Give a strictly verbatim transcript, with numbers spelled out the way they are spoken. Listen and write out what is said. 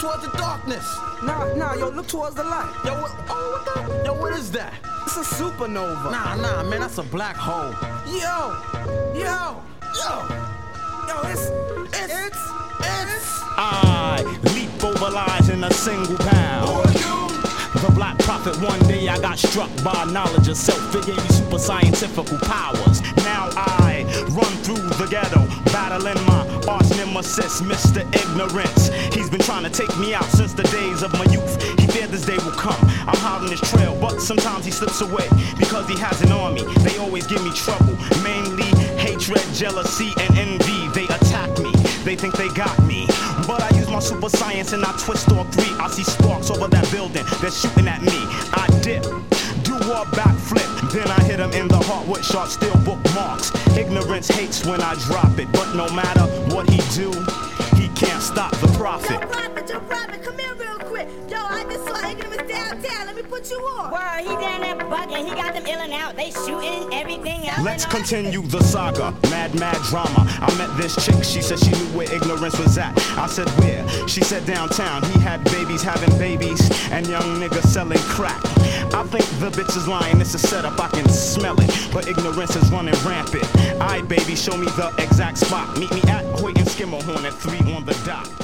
towards the darkness. Nah, nah, yo, look towards the light. Yo, what, oh, what the? Yo, what is that? It's a supernova. Nah, nah, man, that's a black hole. Yo, yo, yo, yo, it's, it's, it's, it's. I leap over lies in a single pound. Who are you? The Black Prophet. One day I got struck by knowledge of self. It gave me super scientific powers. Now I run through the ghetto, battling my arch nemesis, Mister Ignorance. He's been trying to take me out since the days of my youth. He feared this day will come. I'm hot on his trail, but sometimes he slips away because he has an army. They always give me trouble, mainly hatred, jealousy, and envy. They attack me. They think they got me, but I use my super science and I twist all three. I see sparks over that building. They're shooting at me. I dip, do a backflip, then I hit him in the heart with sharp steel bookmarks. Ignorance hates when I drop it, but no matter what he do, he can't stop the prophet. Yo, prophet, yo, prophet, come here real quick. Yo, I just saw Ignorance downtown. Let me put you on. Well, he down there bugging. He got them ill and out. They shooting everything else. Let's continue the saga, mad, mad drama. I met this chick, she said she knew where Ignorance was at. I said where? She said downtown. He had babies having babies and young niggas selling crack. I think the bitch is lying, it's a setup, I can smell it, but Ignorance is running rampant. Aight, baby, show me the exact spot. Meet me at Hoyt and Skimmerhorn at three on the dot.